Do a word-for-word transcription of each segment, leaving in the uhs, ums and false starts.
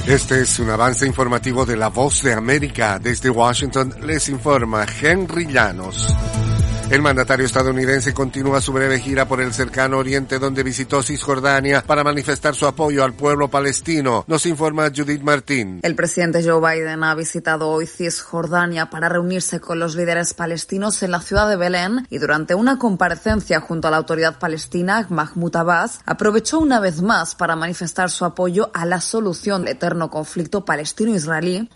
Este es un avance informativo de La Voz de América. Desde Washington les informa Henry Llanos. El mandatario estadounidense continúa su breve gira por el cercano oriente, donde visitó Cisjordania para manifestar su apoyo al pueblo palestino. Nos informa Judith Martín. El presidente Joe Biden ha visitado hoy Cisjordania para reunirse con los líderes palestinos en la ciudad de Belén y durante una comparecencia junto a la autoridad palestina, Mahmoud Abbas, aprovechó una vez más para manifestar su apoyo a la solución del eterno conflicto palestino-israelí.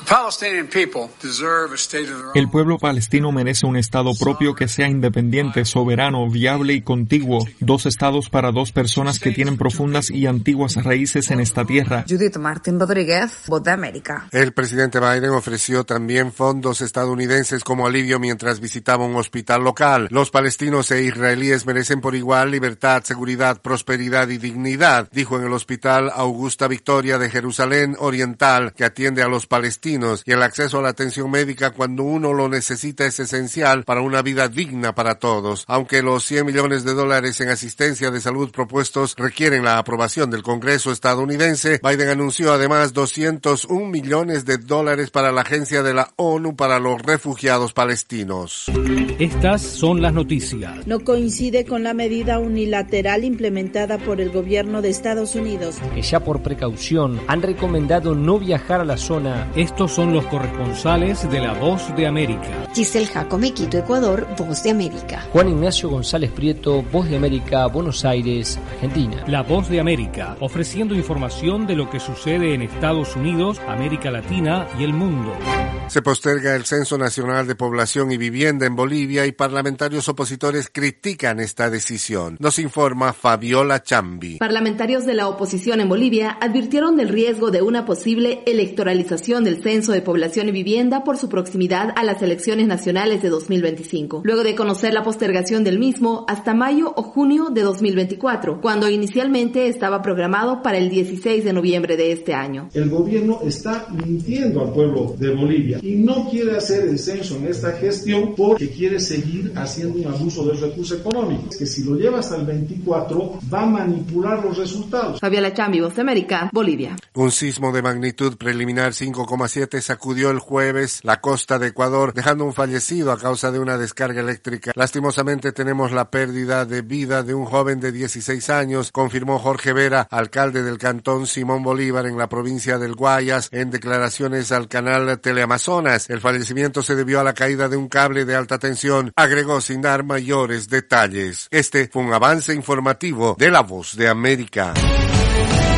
El pueblo palestino merece un estado propio que sea independiente, soberano, viable y contiguo. Dos estados para dos personas que tienen profundas y antiguas raíces en esta tierra. Judith Martín Rodríguez, Voz de América. El presidente Biden ofreció también fondos estadounidenses como alivio mientras visitaba un hospital local. Los palestinos e israelíes merecen por igual libertad, seguridad, prosperidad y dignidad, dijo en el Hospital Augusta Victoria de Jerusalén Oriental, que atiende a los palestinos, y el acceso a la atención médica cuando uno lo necesita es esencial para una vida digna para todos. Aunque los cien millones de dólares en asistencia de salud propuestos requieren la aprobación del Congreso estadounidense, Biden anunció además doscientos un millones de dólares para la Agencia de la ONU para los Refugiados Palestinos. Estas son las noticias. No coincide con la medida unilateral implementada por el gobierno de Estados Unidos, que ya por precaución han recomendado no viajar a la zona. Estos son los corresponsales de La Voz de América. Giselle Jacome, Quito, Ecuador, Voz de América. Juan Ignacio González Prieto, Voz de América, Buenos Aires, Argentina. La Voz de América, ofreciendo información de lo que sucede en Estados Unidos, América Latina y el mundo. Se posterga el Censo Nacional de Población y Vivienda en Bolivia y parlamentarios opositores critican esta decisión. Nos informa Fabiola Chambi. Parlamentarios de la oposición en Bolivia advirtieron del riesgo de una posible electoralización del Censo de Población y Vivienda por su proximidad a las elecciones nacionales de dos mil veinticinco, luego de conocer la postergación del mismo hasta mayo o junio de dos mil veinticuatro, cuando inicialmente estaba programado para el dieciséis de noviembre de este año. El gobierno está mintiendo al pueblo de Bolivia y no quiere hacer el censo en esta gestión porque quiere seguir haciendo un abuso del recurso económico. Es que si lo lleva hasta el veinticuatro va a manipular los resultados. Fabiola Chambi, Voz de América, Bolivia. Un sismo de magnitud preliminar cinco coma siete sacudió el jueves la costa de Ecuador, dejando un fallecido a causa de una descarga eléctrica. Lastimosamente tenemos la pérdida de vida de un joven de dieciséis años, confirmó Jorge Vera, alcalde del cantón Simón Bolívar en la provincia del Guayas, en declaraciones al canal Teleamazonas. El fallecimiento se debió a la caída de un cable de alta tensión, agregó sin dar mayores detalles. Este fue un avance informativo de La Voz de América.